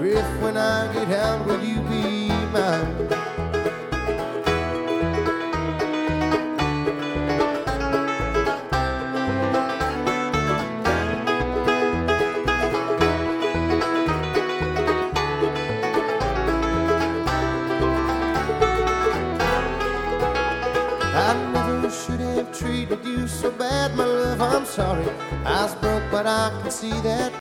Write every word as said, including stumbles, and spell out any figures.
if when I get out, will you be mine? I never should have treated you so bad, my love, I'm sorry. I was broke, but I can see that